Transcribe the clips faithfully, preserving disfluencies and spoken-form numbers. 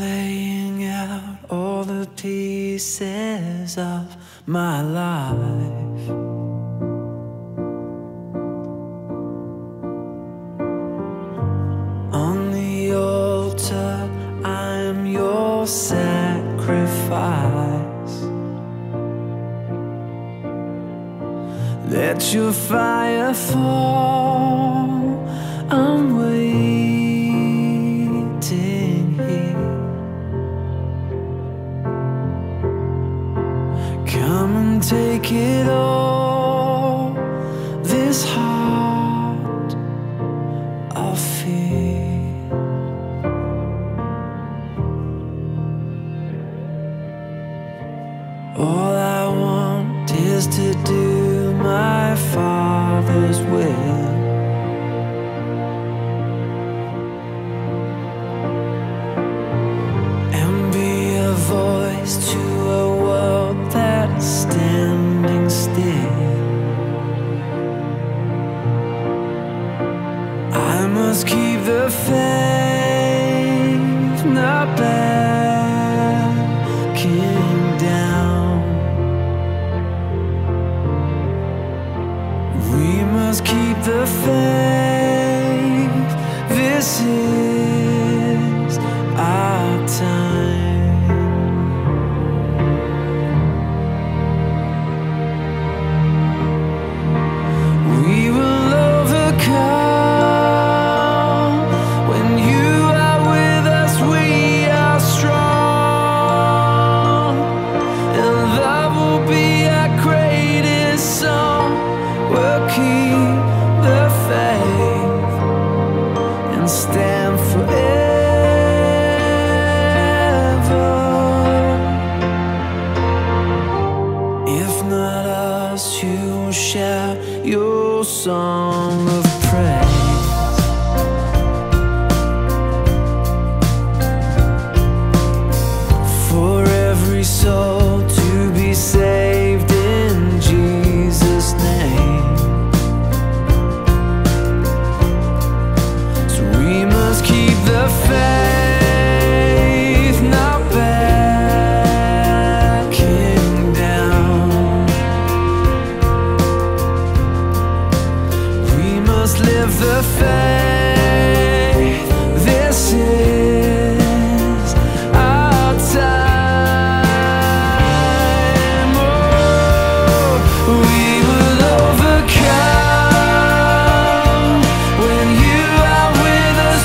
laying out all the pieces of my life. On the altar, I am your sacrifice. Let your fire fall. I'm waiting here. Come and take it all, this heart of fear. All I want is to do my Father's will. Voice to a world that's standing still. I must keep the faith, not backing down. We must keep the faith. This is our time. Stand forever. If not us, you will shout your song of praise. For every soul to be saved in Jesus' name. Keep the faith, not backing down. We must live the faith. This is our time. Oh, we will overcome when you are with us.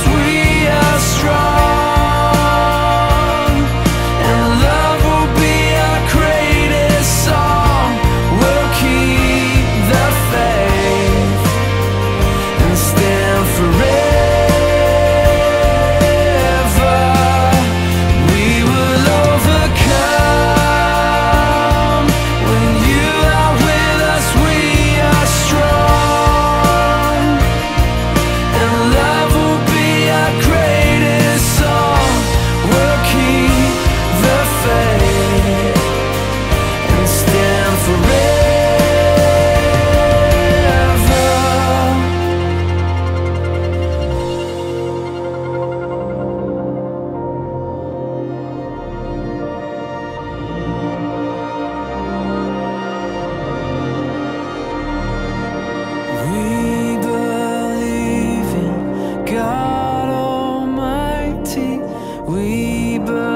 We believe